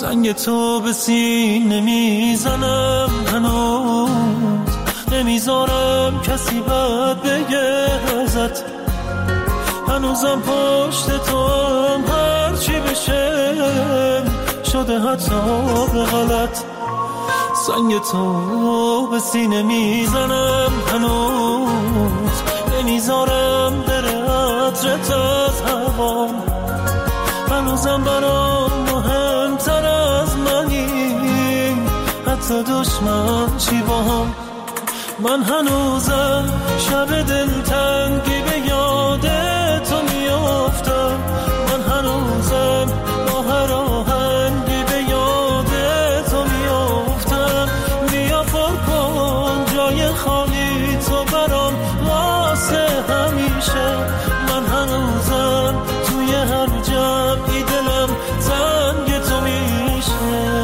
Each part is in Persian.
زنگ تو به سینه میزنم هنوز، نمیذارم کسی بد بگه ازت، هنوزم پشت تو هم هرچی بشه شده حتی به غلط. زنگ تو به سینه میزنم هنوز، نمیذارم بره عطرت از هوام، هنوزم برام مهمتر از منی، حتی دشمن چی با هم. من هنوزم شب دلتنگی به یاد تو میافتم، من هنوزم با هر آهنگی به یاد تو میافتم. بیا پر کن جای خالی تو برام واسه همیشه، من هنوزم توی هر جمعی دلم تنگ تو میشه.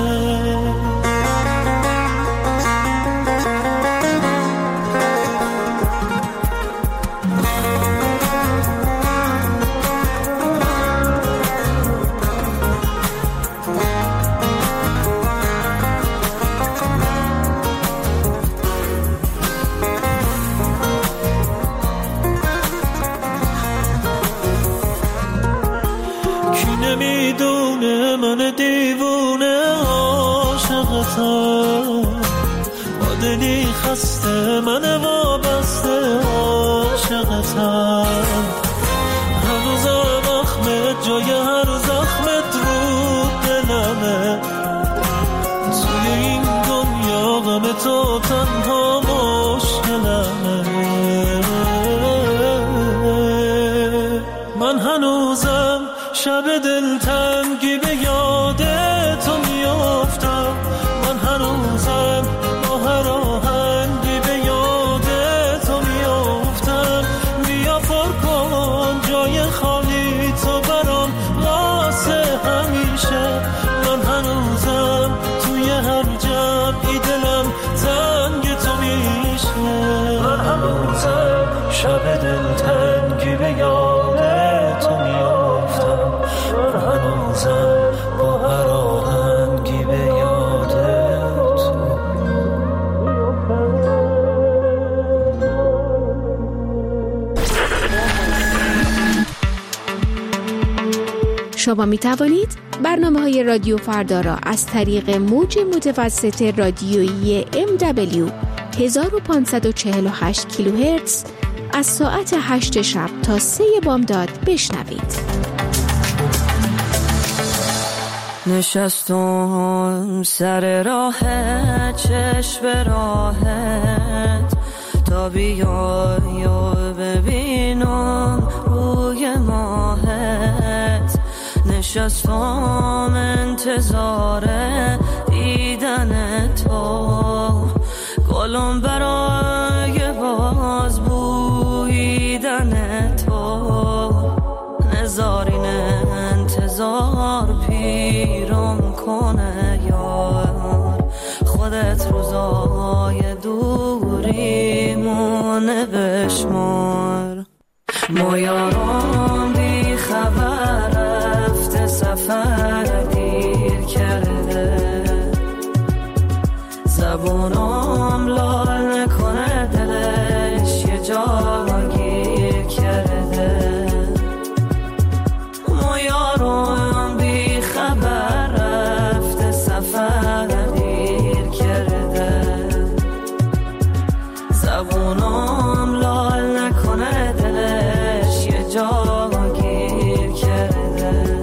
نمیدونه من دیوونه عاشقتم، با دلی خسته من وابسته عاشقتم، هنوزم اخمت جای هر زخمت رو دلمه، توی این دنیا غم تو تنها مشکلمه. من هنوزم شب دلتنگی به یاد تو میافتم، من هنوزم با هر آهنگی به یاد تو میافتم. بیا پر کن جای خالی تو برام واسه همیشه، من هنوزم توی هر جمعی دلم تنگ تو میشه. من هنوزم شب دلتنگی به یاد تو میافتم، من هنوزم با هر آهنگی به یاد تو. شما می توانید برنامه‌های رادیو فردا را از طریق موج متوسط رادیویی MW 1548 کیلوهرتز از ساعت 8 شب تا 3 بامداد بشنوید. نشستم سر راه چشم راهت تا بیای و ببینم روی ماهت، نشستم انتظار دیدن تو، گلم برای باز بویدن تو، نزارین انتظار پیرم کنه یار، خودت روزای دوریمونه بشمار. ما یارم بی خبر رفته سفر دیر کرده، زبونم لال نکنه دلش یه جا گیر کرده. ما یارم بی خبر رفته سفر دیر کرده، زبونم لال نکنه دلش یه جا گیر کرده.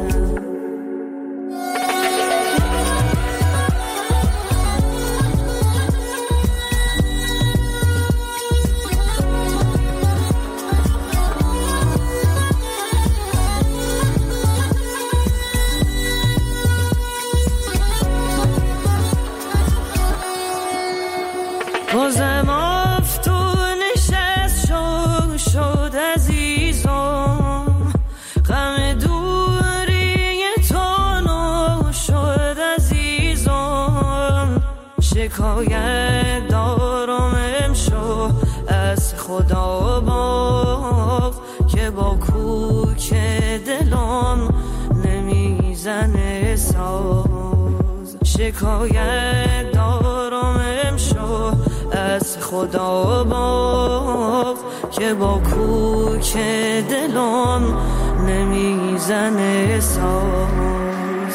بازم افتون نشست شد عزیزم، غم دوری تو نو شد عزیزم، شکایت دارم امشو از خدا باغ که با کوک دلم نمیزنه ساز. شکایت دارم امشو از خدا باغ که با کوک دلم نمیزنه ساز.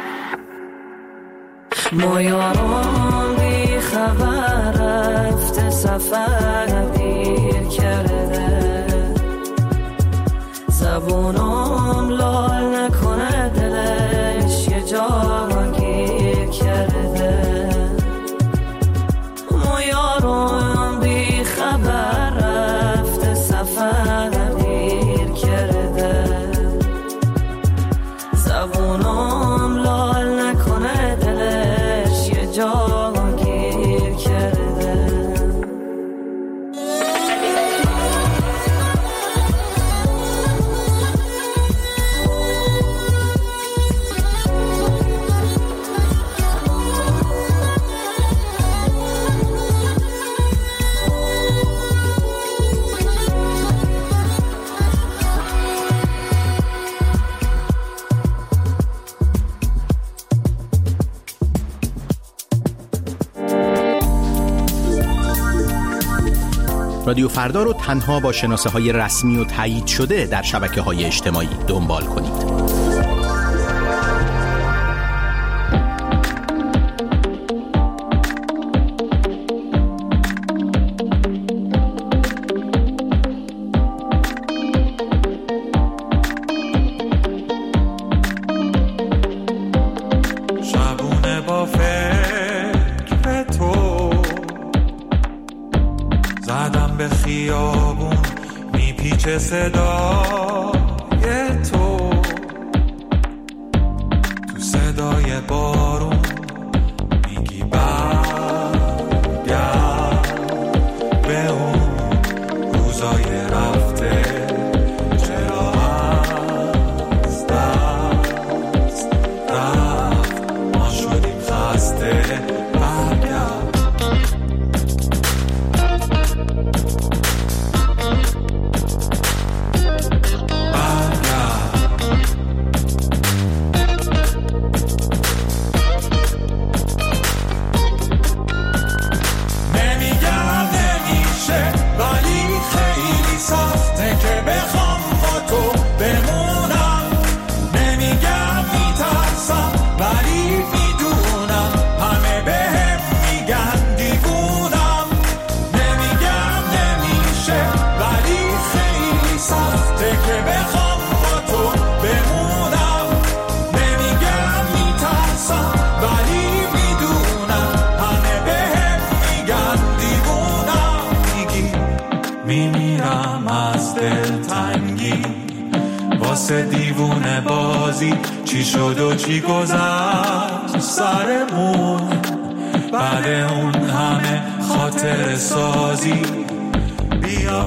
ما یاران بی خبر رفته سفر دیر کرده، زبونم لال نکنه دلش یه جا گیر کرده. ما یاران بی خبر رفته سفر دیر کرده، زبونم لال نکنه دلش یه جا گیر کرده. رادیو فردا رو تنها با شناسه های رسمی و تایید شده در شبکه های اجتماعی دنبال کنید. شبونه با فکر تو زدم به خیابون میپیچه صدای تو، تو صدای بارون میگی برگرد به اون روزای رفته، چرا از دست رفت ما شدیم خسته. دیوونه بازی چی شد و چی گذشت سرمون، بعد اون همه خاطر سازی بیا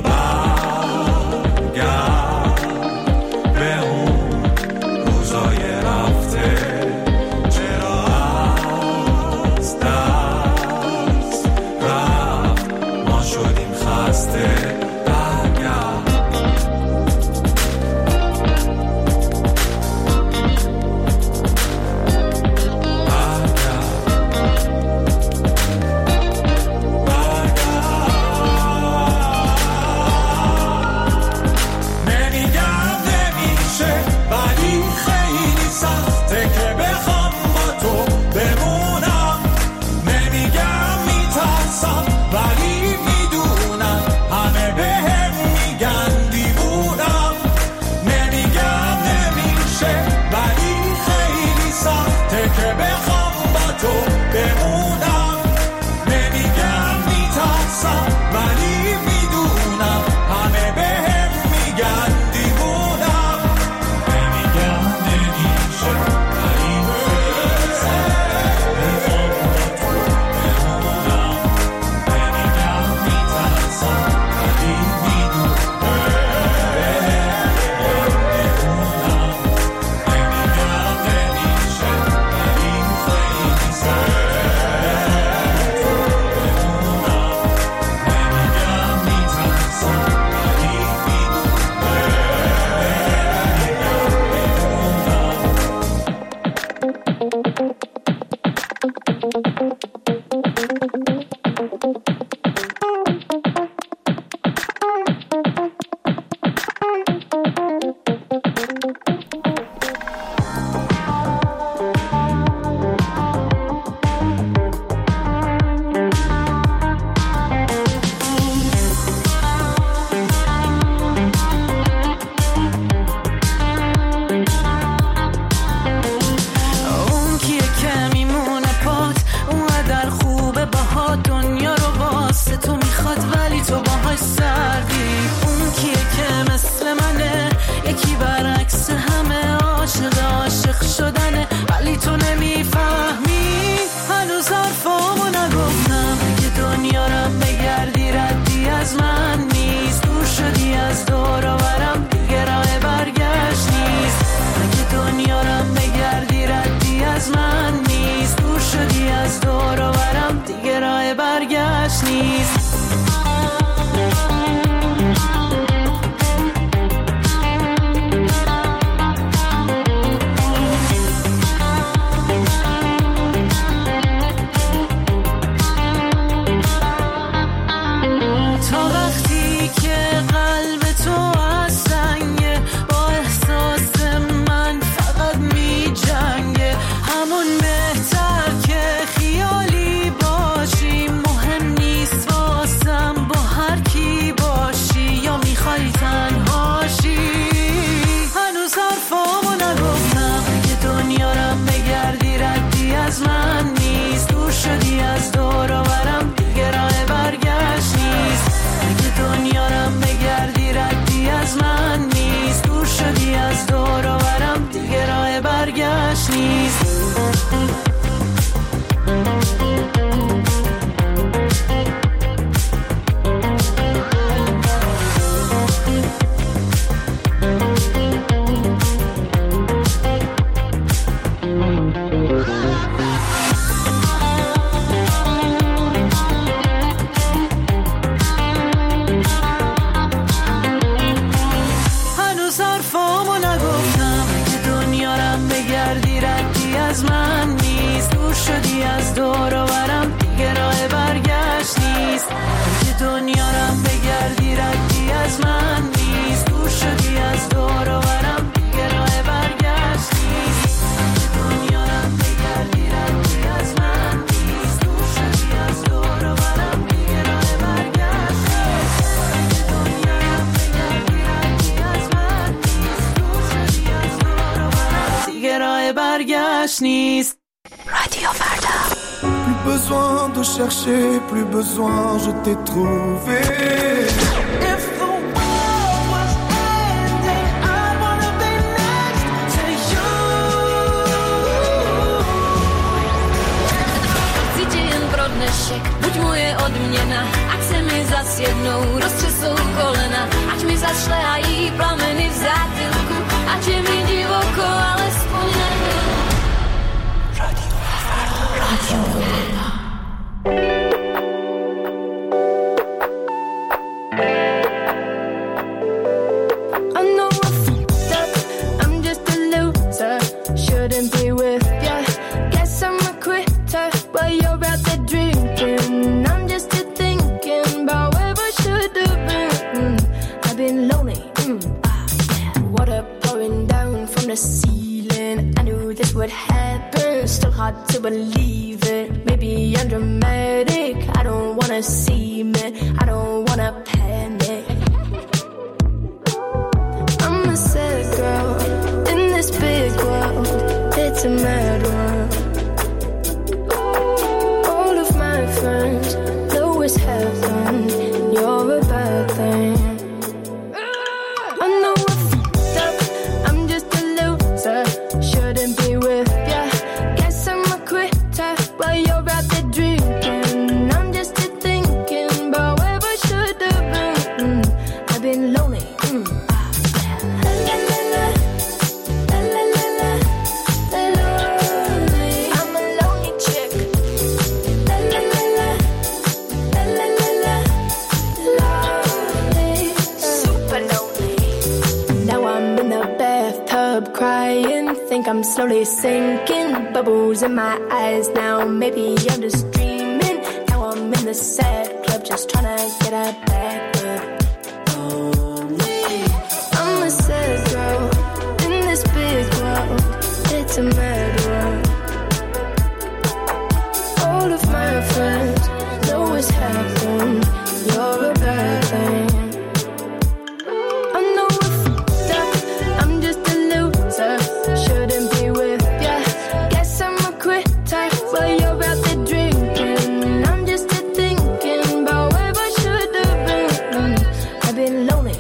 برگرد به اون روزای رفته، چرا از دست رفت ما شدیم خسته. برگشت نیست. نیست. رادیو فردا. Plus besoin de chercher, plus besoin, je t'ai trouvé. If the world was ending, I wanna be next to you. Cíti jen pro dnešek, buď moje odměna, ať se mi zas jednou roztřesou kolena, ať mi zašlehají plameny v zátylku, ať je mi divoko, alespoň nevím. I know I fucked up, I'm just a loser, shouldn't be with ya. Guess I'm a quitter, while you're out there drinking. I'm just here thinking about where I should have been. I've been lonely, yeah. Water pouring down from the ceiling. I knew this would happen, still hard to believe it. Maybe I'm dramatic, I don't wanna see me, I don't wanna panic. I'm a sad girl in this big world, it's a mad world. All of my friends know it's heaven, you're a bad thing. I know I fucked up, I'm just a loser, shouldn't be with ya. Guess I'm a quitter, while you're out there drinking. I'm just here thinking about where I should have been. I've been lonely. I'm a lonely chick. Lonely, super lonely. Now I'm in the bathtub crying, think I'm slowly sinking. Bubbles in my eyes now, maybe I'm just dreaming. Now I'm in the sad club, just trying to get a back up. I'm a sad girl in this big world, it's a mad world. All of my friends know it's happened, you're a bad thing. I know I fucked up, I'm just a loser, shouldn't be with ya. Guess I'm a quitter, while you're out there drinking. I'm just here thinking about where I should have been. I've been lonely.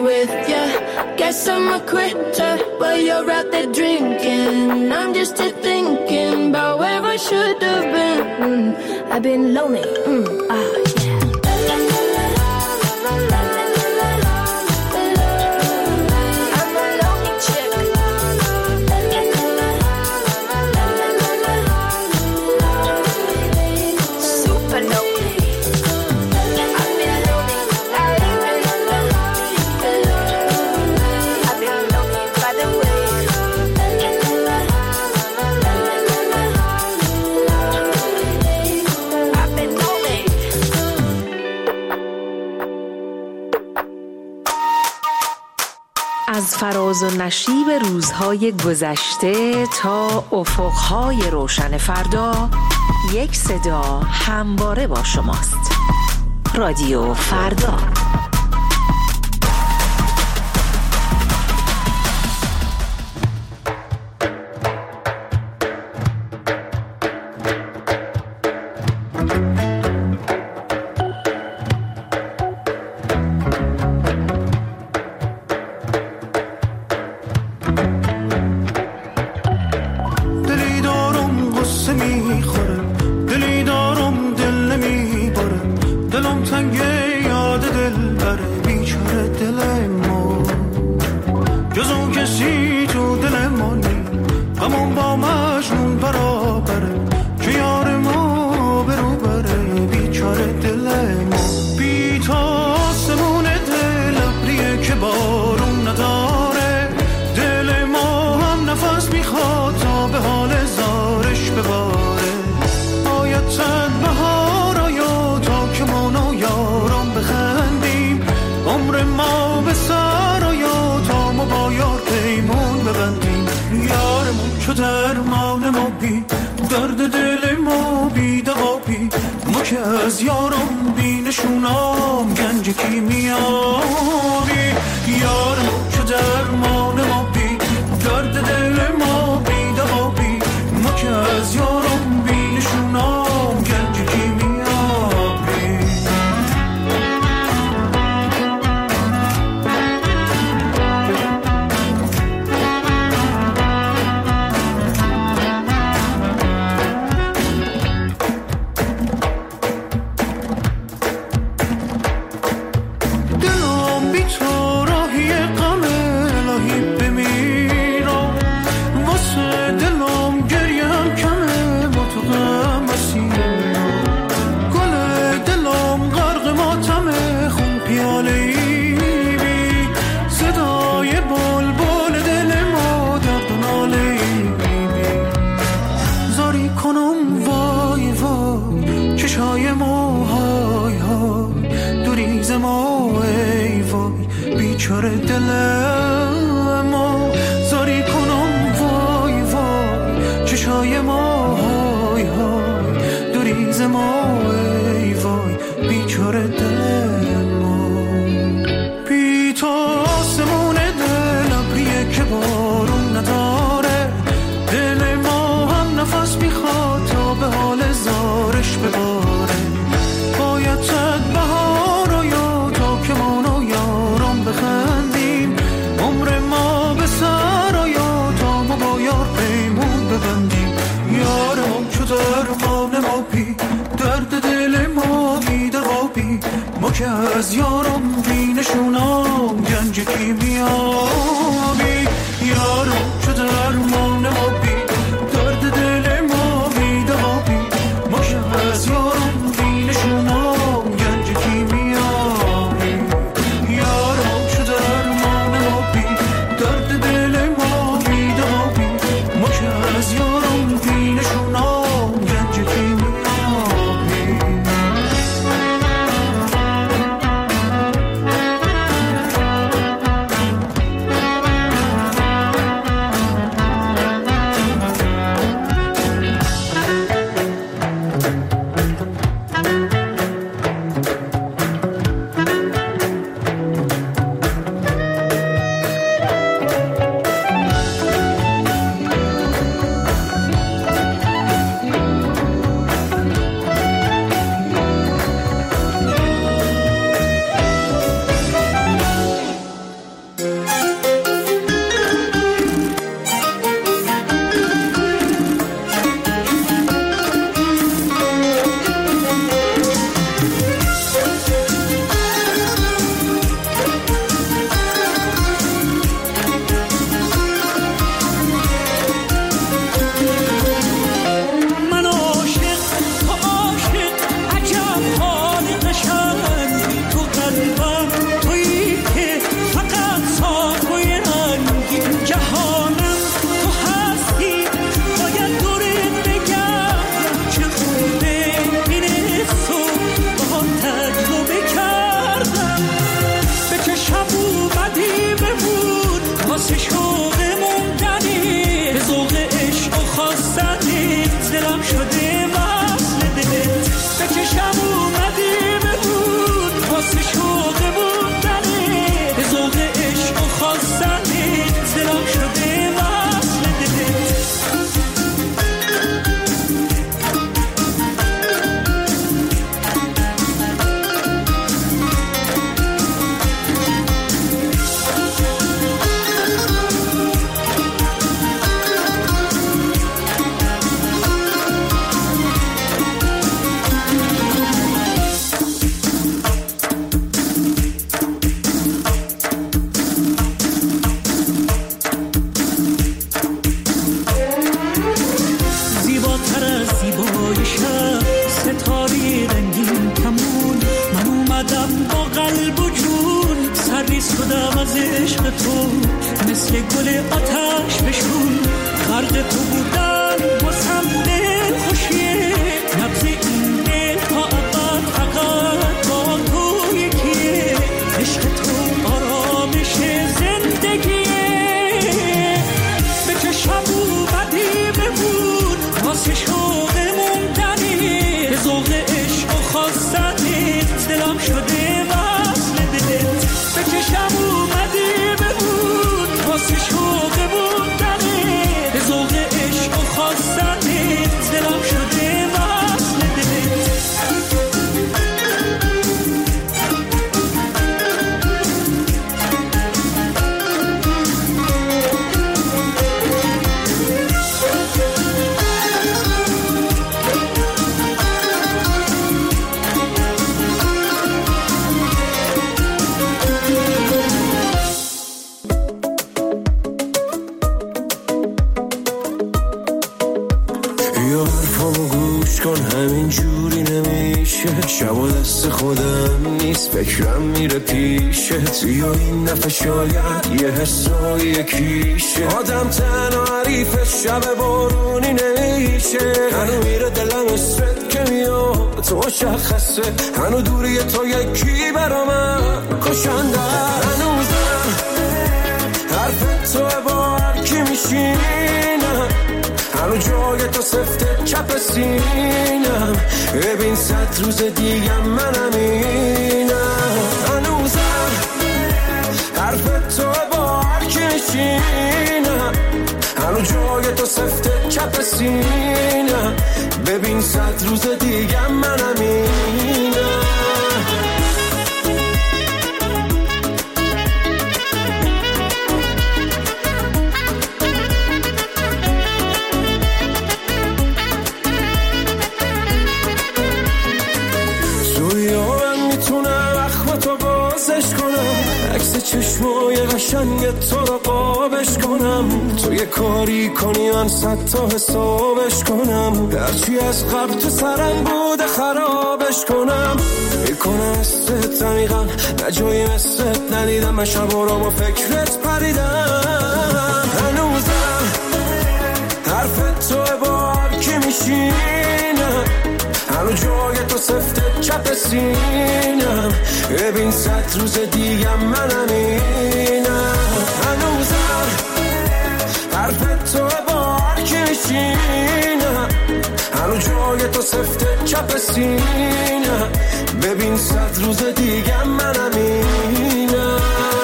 with ya. Guess I'm a quitter while you're out there drinking. I'm just here thinking about where I should have been. I've been lonely. از فراز و نشیب روزهای گذشته تا افقهای روشن فردا، یک صدا همواره با شماست. رادیو فردا. از یارم بی نشونام گنج کیمیایی یارم چه درمان ما بی درد دل ما بی دوابی ما که از یارم بی نشونام گنج کیمیایی که از یارم بی نشونام گنج کیمیایی یارم چه درمان ما بی درد دل ما بی دوابی ما که از یارم بی نشونام گنج کیمیایی یارم چه درمان ما بی درد دل ما بی دوابی ما که از یارم بی نشونام گنج کیمیایی از عشق تو مثل گل آتش بشون. غرق تو بودن واسم دل خوشیه، نبض این دل تا ابد فقط با تو یکیه. عشق تو آرامش زندگیه، به چشم اومدی ببود واسه شوق موندنی، به ذوق عشق و خواستنت دلم شده وصل دلت. به چشم اومدی ببود واسه شوق موندنی، به ذوق عشق و خواستنت دلم شده وصل دلت. همین جوری نمیشه، شب و دست خودم نیست، فکرم میره پیشت. یا این دفعه شاید یه حسای یکیشه، آدم تنها حریف شب بارونی نمیشه. هنو میره دلم اسرت که میاد تو مشخصه، هنو دوری تو یکی برا من کشنده. هنوزم حرف تو با هر کی میشینم، هنو جای تو سفته چپ سینم. ببین 100 روز دیگه منم اینم. هنوزم حرف تو با هر کی میشینم، هنو جای تو سفته چپ سینم. ببین 100 روز دیگه منم اینم. چشمای قشنگ تو رو قابش کنم، تو یه کاری کنی من 100 تا حسابش کنم. هرچی از قبل تو سرم بوده خرابش کنم. میکنه مثلت عمیقا نه جایی مثلت ندیدم، من شبا را با فکرت پریدم. هنوزم حرف تو با هر کی میشینم، هنو جای تو سفته چپ سینم. ببین 100 روز دیگه منم اینم. هنوزم حرف تو با هر کی میشینم، هنو جای تو سفته چپ سینم. ببین 100 روز دیگه منم اینم.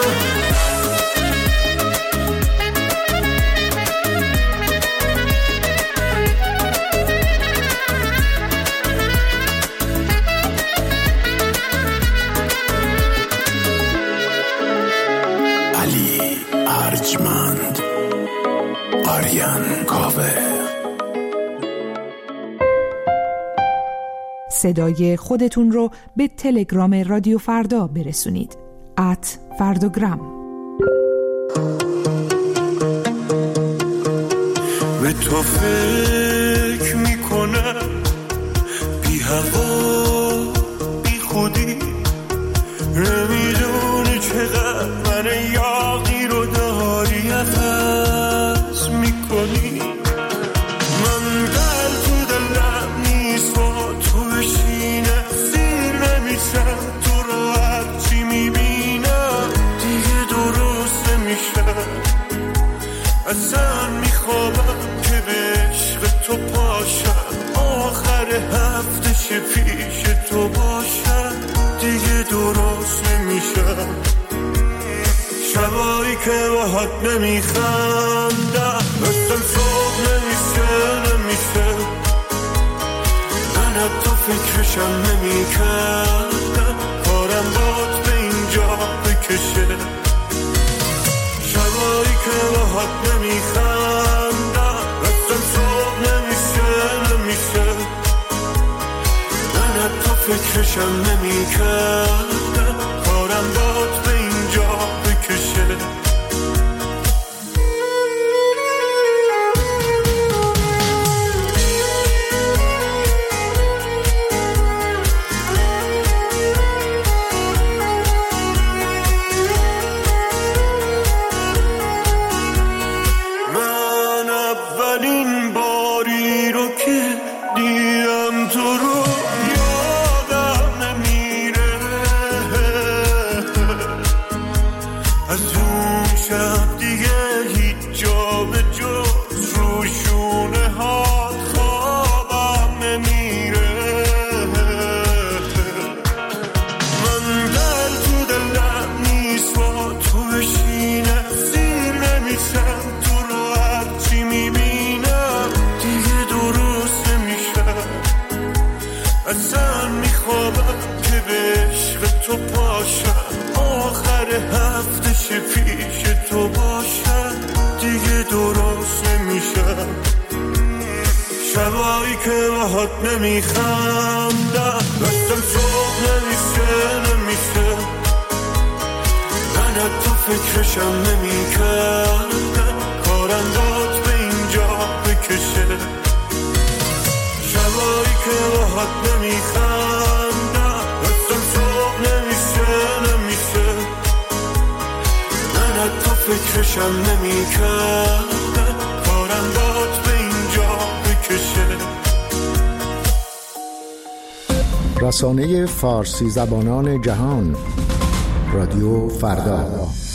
صدای خودتون رو به تلگرام رادیو فردا برسونید. @فرداگرام. به تو فکر میکنم بی هوا بی خودی، نمیدونی چقدر من یاغی رو داری عوض میکنی. من در تو دلم نیست با تو بشینه، سیر نمیشم تو رو هرچی میبینم دیگه درست نمیشم. اصلا میخوابم که به عشق تو پاشم، آخر هفته پیش تو باشم دیگه درست نمیشم. شبایی که باهات نمیخندم مثل صبح نمیشه، من حتی فکرشم نمیکردم کارم باد به اینجا بکشه. شبایی که باهات نمیخندم مثل صبح نمیشه، من حتی فکرشم نمیکردم کارم باد به اینجا بکشه. اون شب دیگه هیچ جا به جز روشونه ها خوابم نمیره. من دل تو دلم نیست با تو بشینه، سیر نمیشم تو رو هرچی میبینم دیگه درست نمیشه. اصلا میخوابم که به عشق تو پاشم، آخر هفته پیش تو باشم دیگه درست نمیشم. شبایی که باهات نمیخندم دستم صبح نمیشه. من حتی فکرشم نمیکردم کارم داد به اینجا بکشه. شبایی که باهات نمیخندم دستم صبح نمیشه. من حتی فکرشم نمیکردم کارم داد به اینجا بکشه. رسانه فارسی زبانان جهان رادیو فردا.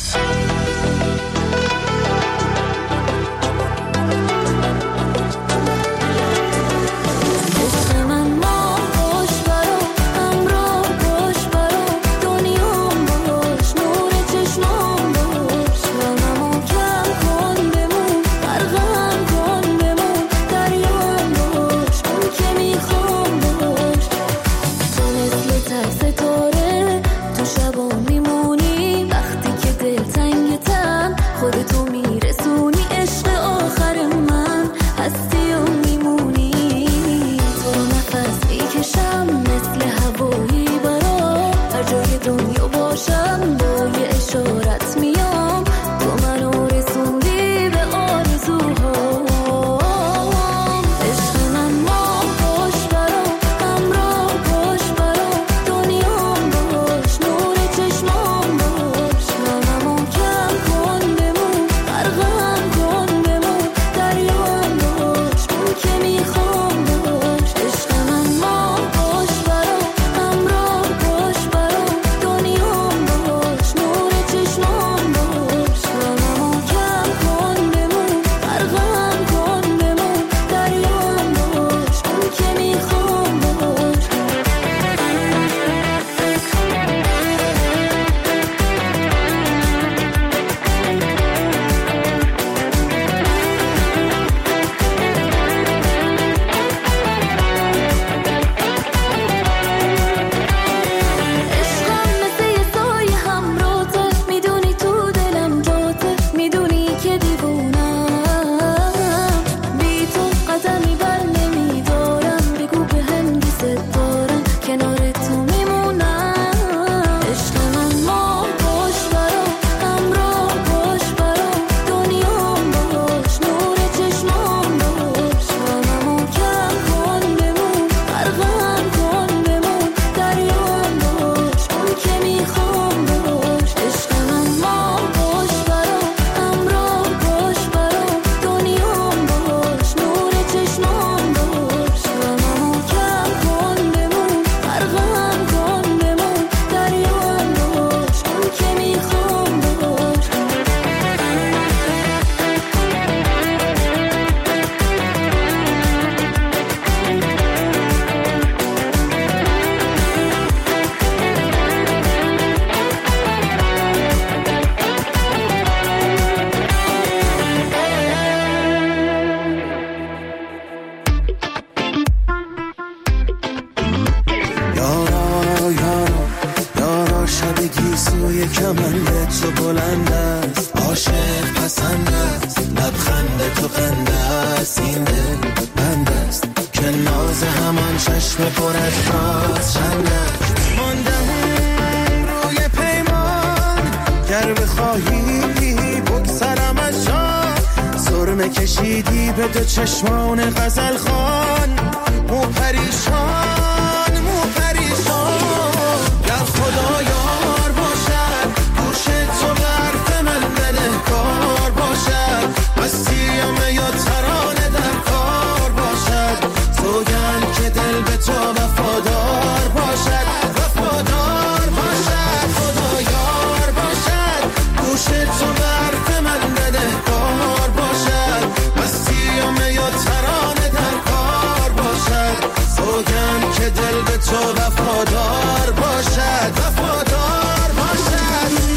کشیدی به دو چشمان غزل خان، مو پریشان گر خدا یار باشد گوش تو حرف من بدهکار باشد، مسیم یا ترانه در کار باشد، سوگند که دل به تو وفادار باشد خدا یار باشد گوش تو حرف من بدهکار باشد، مسیام یا ترانه در کار باشد، سوگند که دل به تو وفادار باشد، وفادار باشد.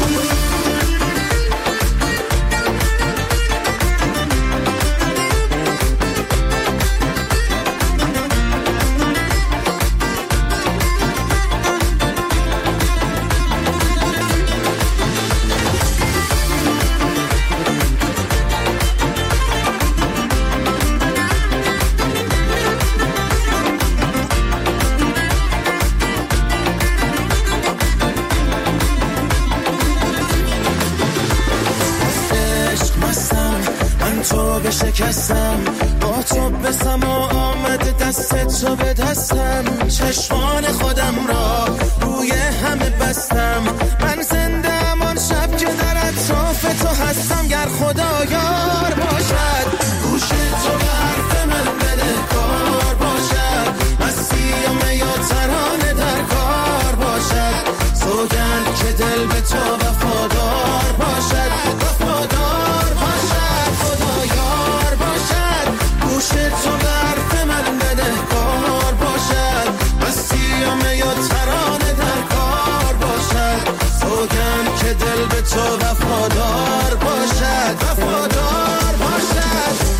شکستم با تو بسم و آمد دست تو به دستم، چشمان خودم را روی همه بستم، من زنده امان شب که در اطراف تو هستم، گر خدا یار باشد، گوش تو به حرف من بدهکار باشد، مسیام یا ترانه در کار باشد، سوگند که دل به تو وفادار باشد، وفادار باشد، خدا یار باشد، گوش تو به حرف من بدهکار باشد، مسیام یا ترانه در کار باشد، سوگند که دل به تو وفادار باشد، وفادار باشد.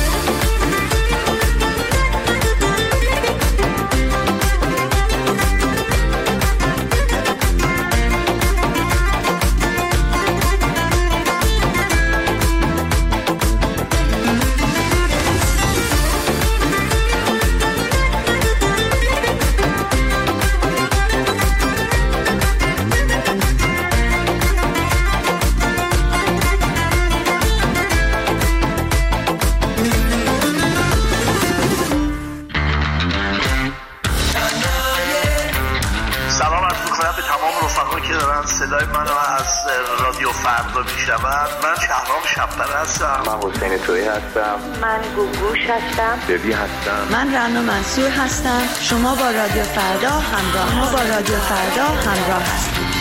صدای منو از رادیو فردا میشنوند. من شهرام شب‌پره هستم. من حسین تویی هستم. من گوگوش هستم. ببی هستم. من رنا منصور هستم. شما با رادیو فردا همراه هستید.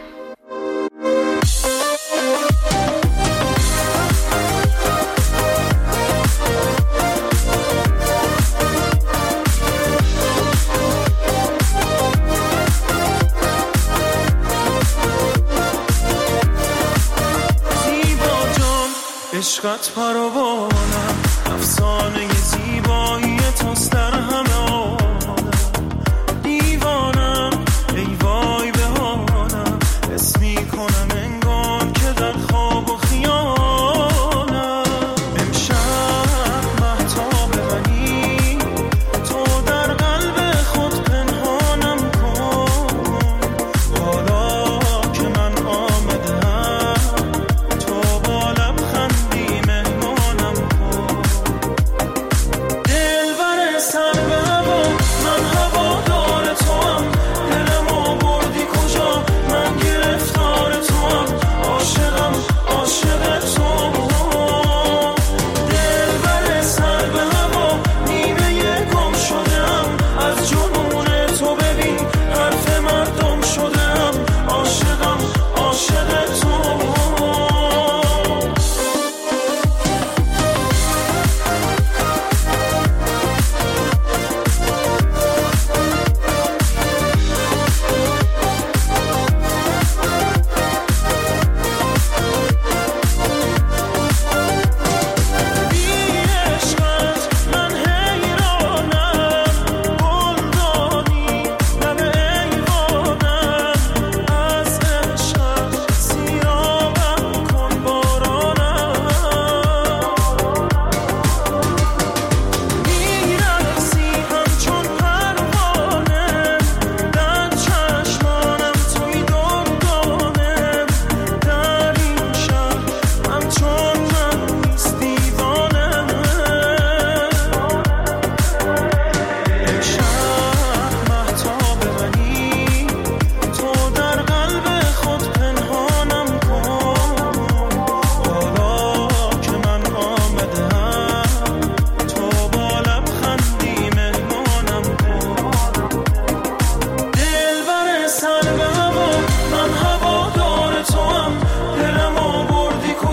عشقت پروانم، افسانه زیبایی توست در همه عالم، دیوانم ای وای به حالم، حس میکنم انگار که در خواب و خیالم، امشب مهتاب منی، تو در قلب خود پنهانم کن، حالا که من آمدم تو با لبخندی مهمانم کن، دلبر سر به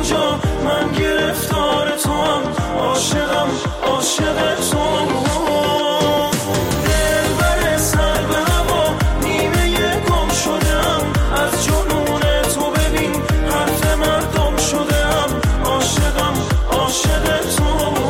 کجا، من گرفتار تو هم، عاشقم عاشق تو هم. دلبر سر به هوا نیمه گم شدم، از جنون تو ببین حرف مردم شدم، عاشقم عاشق تو هم.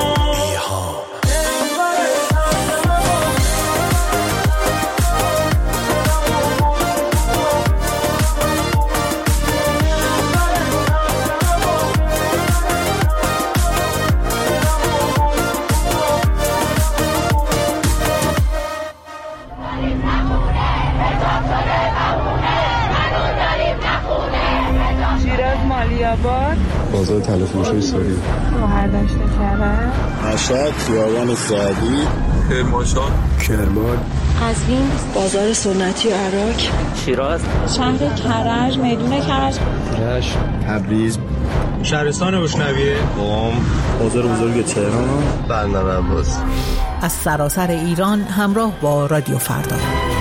بازار تلفروشی سوری، شهردشت کرد، مشهد، خیابان سعدی، کرمانشاه، کرمان، قزوین، بازار سنتی عراق، شیراز، شهر کرج، میدون کرج، رشت، تبریز، شهرستان بشنویه، قم، بازار بزرگ تهران، بندر عباس. از سراسر ایران همراه با رادیو فردا.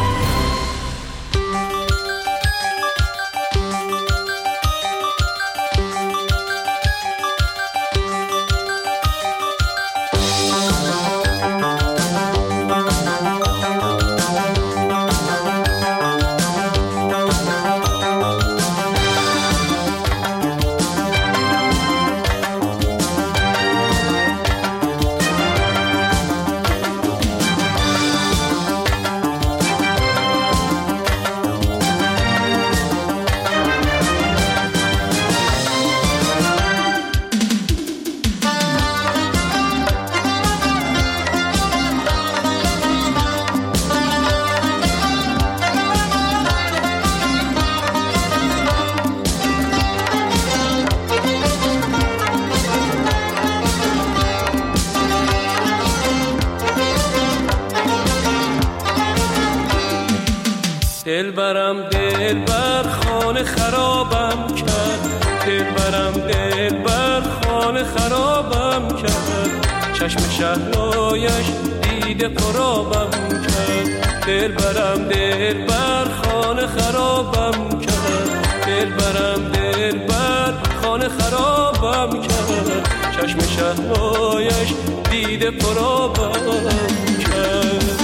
دلبرم دلبر خانه خرابم کرد، دلبرم دلبر خانه خرابم کرد، چشم شهلایش دیده پرابم کرد. دلبرم دلبر خانه خرابم کرد، دلبرم دلبر خانه خرابم کرد، چشم شهلایش دیده پرابم کرد.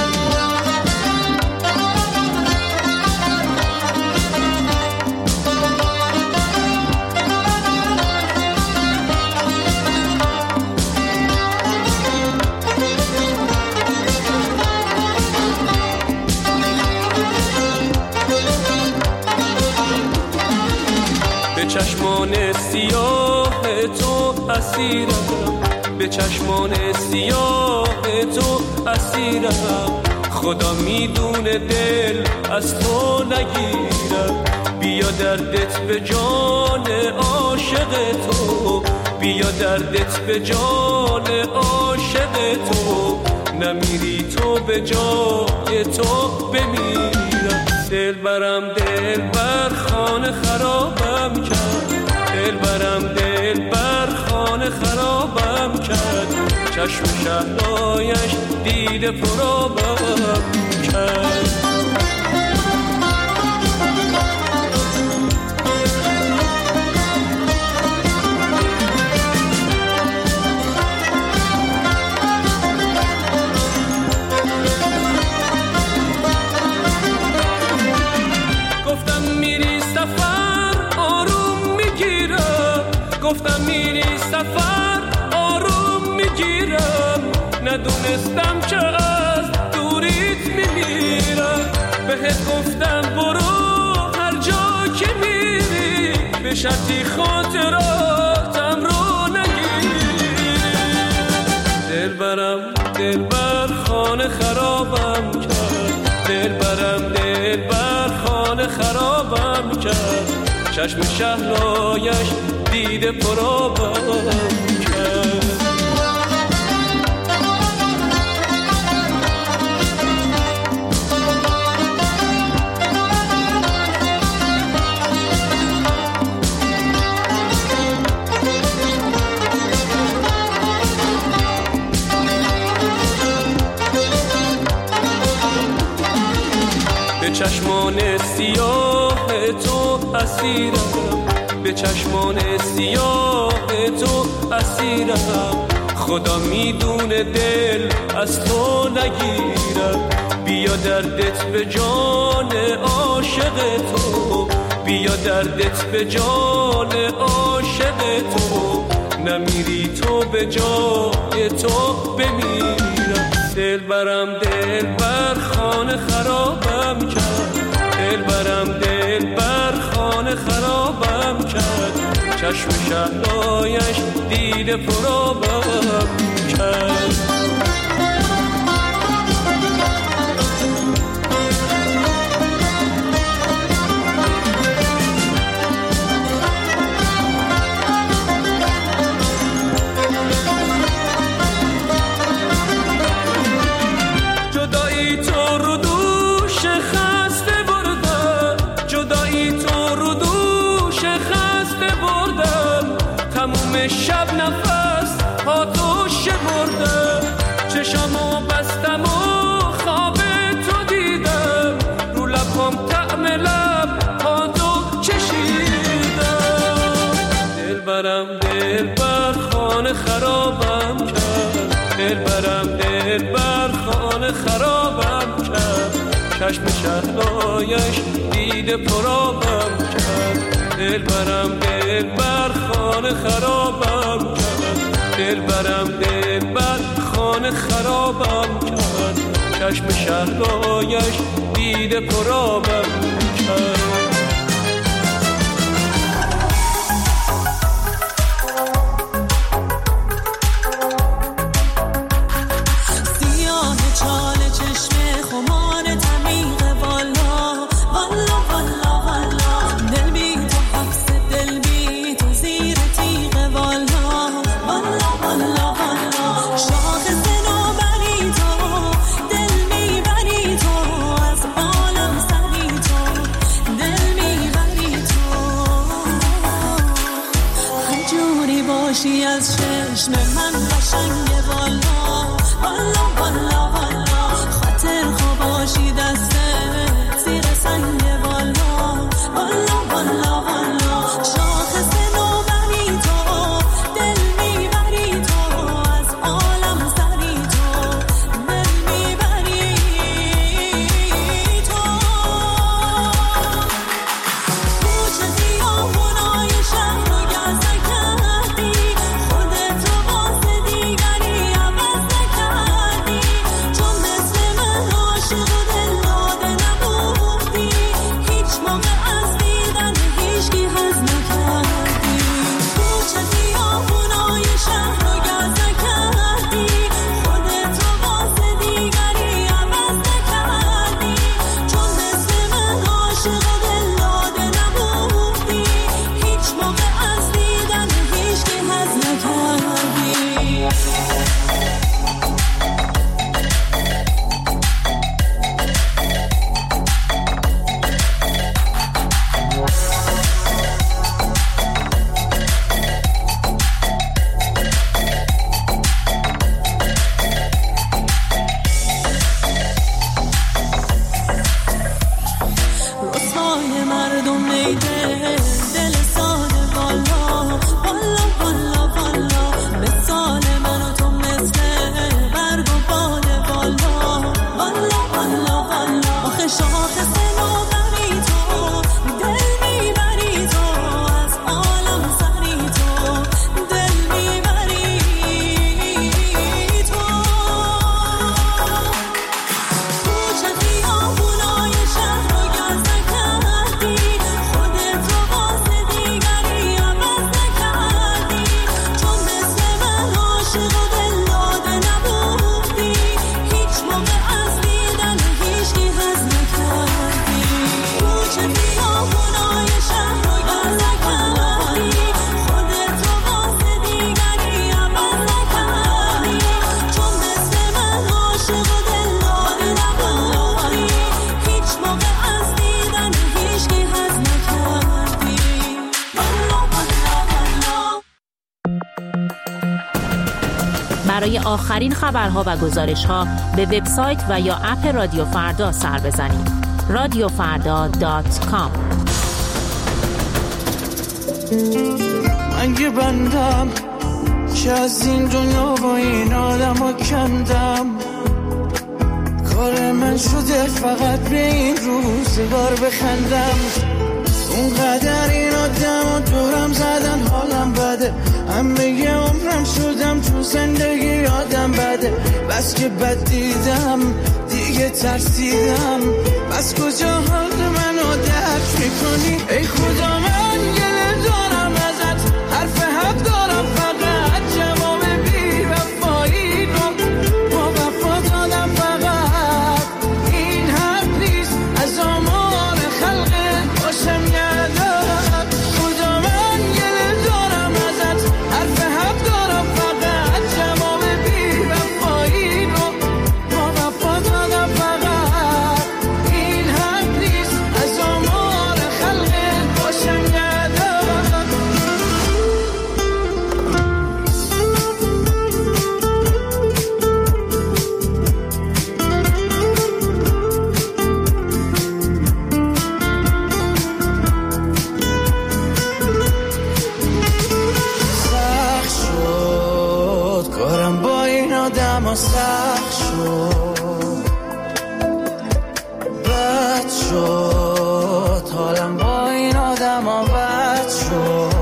به چشمان سیاه تو اسیرم، به چشمان سیاه تو اسیرم، خدا میدونه دل از تو نگیرم. بیا دردت به جان عاشق تو، بیا دردت به جان عاشق تو، نمیری تو به جای تو بمیرم. دلبرم دلبر خانه خرابم کرد، دلبرم دلبر خانه خرابم کرد، چشم شهلایش دیده پرابم کرد. گفتم میری سفر آروم میگیرم، ندونستم چه از دوریت میمیرم. بهت گفتم برو هر جا که میری، به شرطی خاطراتم رو نگیری. دلبرم دلبر خانه خرابم کرد، دلبرم دلبر خانه خرابم کرد، چشم شهلایش دیده پرابم کرد. به چشمان سیاه تو اسیرم، به چشمان سیاه تو اسیرم، خدا میدونه دل از تو نگیرم. بیا دردت به جان عاشق تو، بیا دردت به جان عاشق تو، نمیری تو به جای تو بمیرم. دل برم دل بر خانه خرابم کرد، دل برم دل بر خانه خرابم کرد، چشم شهلایش دیده پرابم کرد. شب نفس ها تو شمردم، چشمو بستم و خواب تو دیدم، رو لبم طعم لب ها تو چشیدم. دل برم دل بر خانه خرابم کرد، دل برم دل بر خانه خرابم کرد، چشم شهلایش دیده پرابم کرد. دل برم دل بر خانه خرابم کرد، دل برم دل بر خانه خرابم کرد، چشم شهلایش دیده پرابم کرد. از چشم من قشنگه والا والا والا والا، خاطر خواباشی دسته زیر سنگه والا والا والا والا، شاخص نوبری تو دل میبری تو، از عالم سری تو دل میبری تو. کوچه خیابونای شهر رو گزه کردی، برای آخرین خبرها و گزارش‌ها به وبسایت و یا اپ رادیو فردا سر بزنید. radiofarda.com من یه بندم که از این دنیا با این آدم ها کندم. کار من شده فقط به این روزگار بخندم. اونقدر این آدم ها دورم زدن حالم بده. همه یه عمرم شدم تو زندگی آدم بده. بس که بد دیدم دیگه ترسیدم. بس کجا حال منو درک میکنی ای خدا؟ من گله دارم ازت، حرف حق دارم، فقط جواب بی وفایی رو با وفا دادم. فقط این حق نیست از آمار خلقت باشم یادم. خدا من گله دارم ازت، حرف حق دارم، فقط جواب بی وفایی رو با وفا دادم. فقط این حق نیست از آمار خلقت باشم یادم. کارم با این آدم ها سخت شد، بد شد، حالم با این آدم ها بد شد.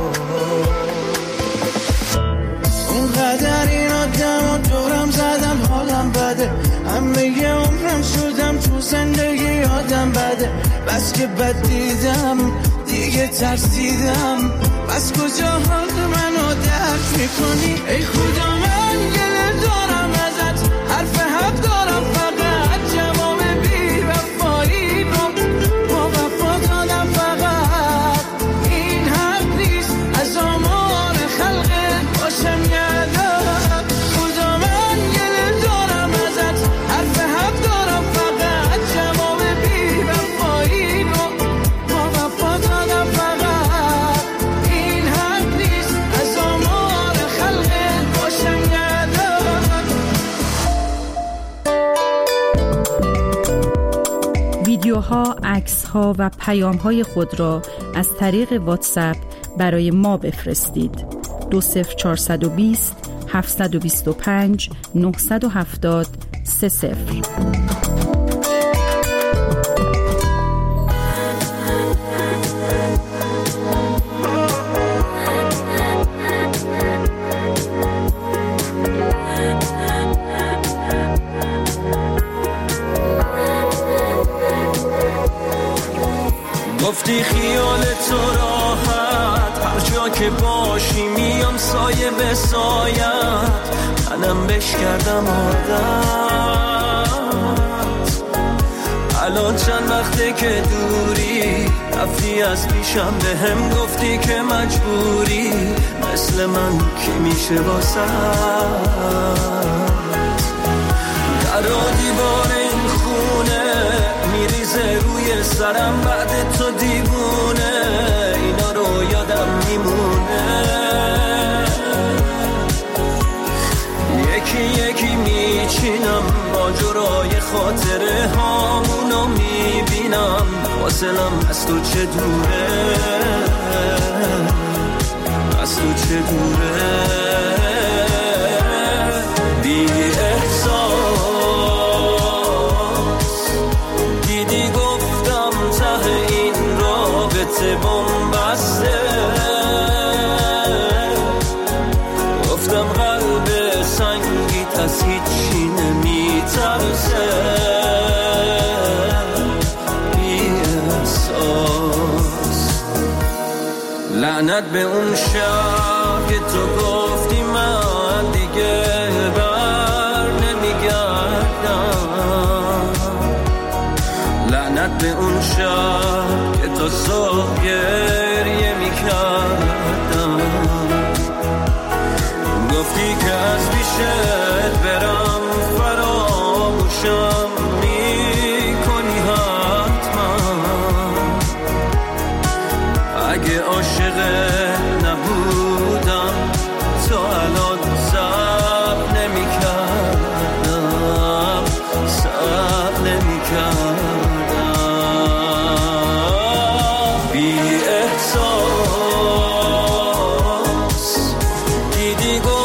اونقدر این آدم ها دورم زدن حالم بده. همه یه عمرم شدم تو زندگی آدم بده. بس که بد دیدم دیگه ترسیدم. بس کجا حال منو درک میکنی ای خدا؟ من گله دارم ازت، حرف حق دارم، فقط جواب بی وفایی رو با وفا دادم. فقط این حق نیست از آمار خلقت باشم یادم. خدا من گله دارم ازت، حرف حق دارم، فقط جواب بی وفایی رو با وفا دادم. فقط این حق نیست از آمار خلقت باشم یادم. ویدیوها، عکس‌ها و پیام‌های خود را از طریق واتساپ برای ما بفرستید. 20420 725 970 30. گفتی خیال تو راحت، هر جا که باشی میام سایه به سایت. منم بش کردم عادت. الان چند وقته که دوری، رفتی از پیشم به هم گفتی که مجبوری. مثل من کی میشه واسه در و دیوار این خونه میریزه روی سرم بعد تو دیوونه. اینا رو یادم میمونه، یکی یکی میچینم ماجرای خاطره هامونو میبینم. فاصلم از تو چه دوره، از تو چه دوره. بی احساس دیدی گفتم ته این رابطه بنبسته. گفتم قلب سنگیت از هیچی نمیترسه. بی احساس لعنت به اون شب که تو گفتی من دیگه بر نمیگردم. لعنت به اون شب که تو صبح گریه میکردم. گفتی که از پیشت برم فراموشم میکنی حتما. اگه عاشق نبودم dico